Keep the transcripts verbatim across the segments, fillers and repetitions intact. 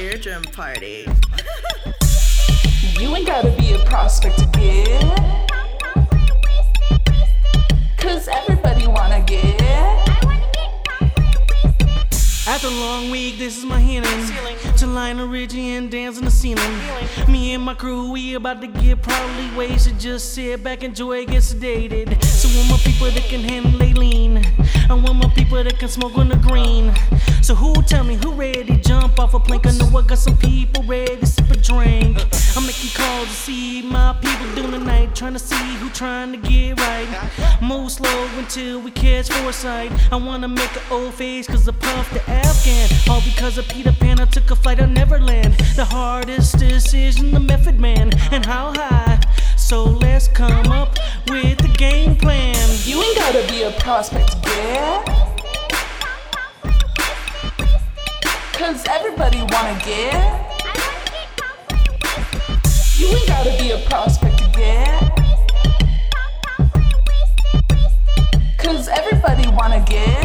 eardrum party. You ain't gotta be a prospect to get, cause everybody wanna get. After a long week, this is my healing. To Lionel Richie and dance on the ceiling. Me and my crew, we about to get probably wasted. Just sit back, enjoy, get sedated. So I want my people that can handle they lean. I want my people that can smoke on the green. So who tell me who ready to jump off a plank? I know I got some people ready to sip a drink. I'm making calls to see my people doing the night, trying to see who trying to get right. Move slow until we catch foresight. I wanna make an old face cause I puffed the Afghan. All because of Peter Pan, I took a flight to Neverland. The hardest decision, the Method Man. And how high? So let's come up with the game plan. You ain't gotta be a prospect to get, cause everybody wanna get. You ain't gotta be a prospect to get, cause everybody wanna get.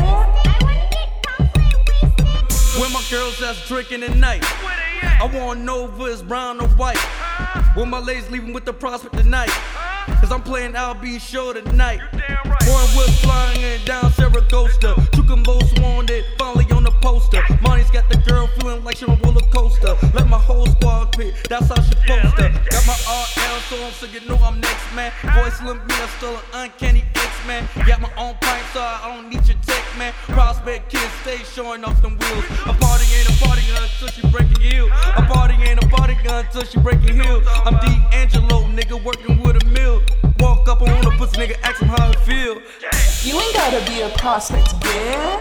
Where my girls that's drinking at night? I wanna know if it's brown or white. Where my ladies leaving with the prospect tonight? Cause I'm playing I'll Be Sure tonight. Foreign whips flying in down Saragossa. Took them both wanted, finally on the poster. Money's got the girl feeling like she on a roller coaster. Let my whole squad quit, that's how she poster. Got my R L so I'm so you know I'm next man. Voice slim me, I'm still an uncanny X-Man. Got my own pint so I don't need your tech man. Prospect kids stay showing off them wheels. A party ain't a party until she breaking heel. A party ain't a party until she breaking heel. I'm D'Angelo, nigga working with a mill. Walk up on a pussy nigga, ask him how it feel. You ain't gotta be a prospect to get,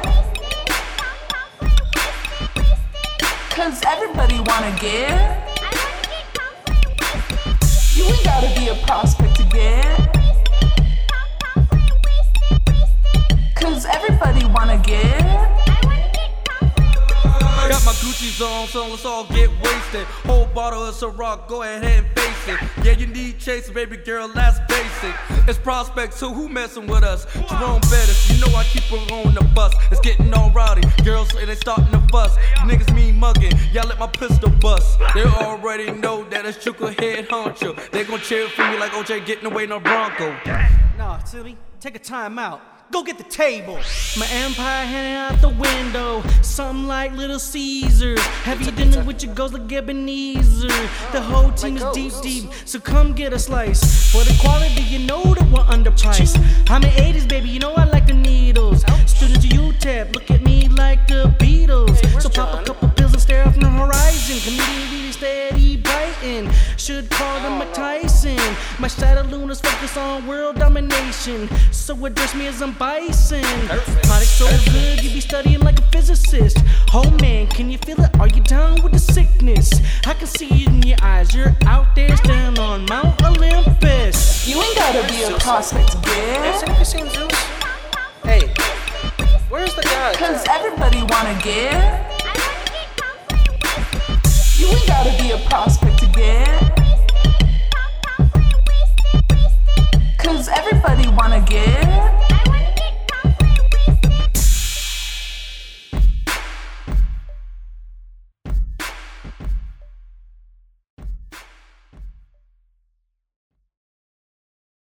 cause everybody wanna get. You ain't gotta be a prospect to get, cause everybody wanna get. Got my Gucci's on, so let's all get wasted. Whole bottle of Ciroc, go ahead and face it. Yeah, you need chasing, baby girl, that's basic. It's prospects, so who messing with us? Jerome Bettis, you know I keep her on the bus. It's getting all rowdy, girls say they starting to fuss. Niggas mean mugging, y'all let my pistol bust. They already know that it's Chuka head honcho. They gon' cheer for me like O J getting away in a Bronco. Nah, Tilly, take a time out. Go get the table. My empire hanging out the window, something like Little Caesars. Have you dinner with your ghost like Ebenezer? The whole team is deep, deep, so come get a slice. For the quality, you know that we're underpriced. I'm in eighties, baby, you know I like the needles. Student to U T E P, look at me like the Beatles. So pop a couple pills and stare off the horizon. Comedian really steady biting. Should call them Mike Tyson. My shadow lunas focus on world domination, so address me as I'm bison. Product so good, you be studying like a physicist. Oh man, can you feel it? Are you down with the sickness? I can see it in your eyes. You're out there standing on Mount Olympus. You ain't gotta be a prospect to get, Have you seen Zeus? Hey, where's the guy? cause everybody wanna get. You ain't gotta be a prospect to get, cause everybody wanna get.